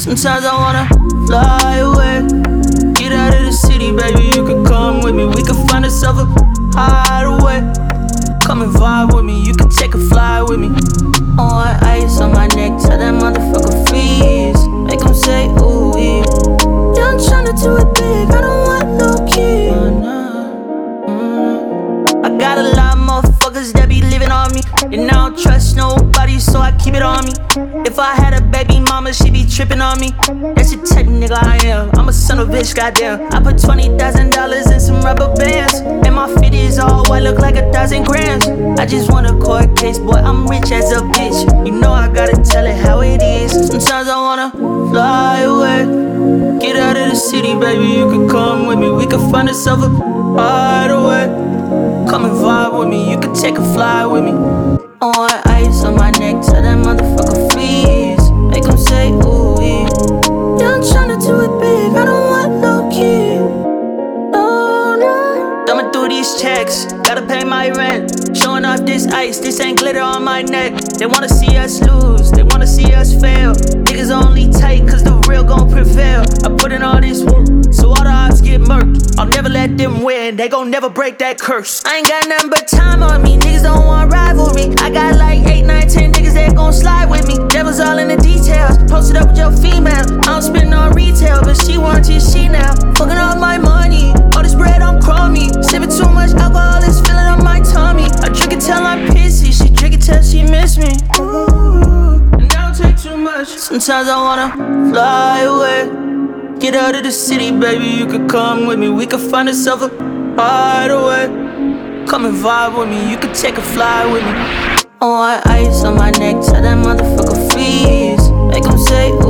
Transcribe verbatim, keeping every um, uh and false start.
Sometimes I wanna fly away, get out of the city, baby, you can come with me. We can find ourselves a hideaway. Come and vibe with me, you can take a fly with me. On white ice on my neck, tell that motherfucker freeze. Make him say ooh yeah. Yeah, I'm tryna do it big, I don't want no kid. I got a lot of motherfuckers that be living on me, and I don't trust nobody, so I keep it on me. If I had a baby mama, she be tripping on me. That's the type of nigga I am, I'm a son of a bitch, goddamn. I put twenty thousand dollars in some rubber bands, and my fit is all white, look like a thousand grams. I just want a court case, boy, I'm rich as a bitch. You know I gotta tell it how it is. Sometimes I wanna fly away, get out of the city, baby, you can come with me. We can find ourselves a hideaway. Come and vibe with me, you can take a fly with me. On white ice on my neck, tell that motherfucker freeze. Make him say ooh yeah. Yeah, I'm tryna do it big, I don't want no kid. No, no. Thumbing through these checks, gotta pay my rent. Showing off this ice, this ain't glitter on my neck. They wanna see us lose, they wanna see us fail. Niggas only tight cause the real gon' prevail. I put in all this work, so all the odds get murked. I'll never let them win, they gon' never break that curse. I ain't got nothing but time on me, niggas don't want rivalry. I got like eight, nine, ten niggas that gon' slide with me. Devil's all in the details, posted up with your female. I don't spend on retail, but she wants his she now. Fucking all my money, all this bread on crummy. Sipping too much alcohol, it's filling up my tummy. I drink it till I'm pissy, she drink it till she miss me. Ooh, and I don't take too much. Sometimes I wanna fly away, get out of the city, baby, you can come with me. We can find ourselves a hideaway. Come and vibe with me, you can take a fly with me. On white ice on my neck, tell that motherfucker freeze. Make him say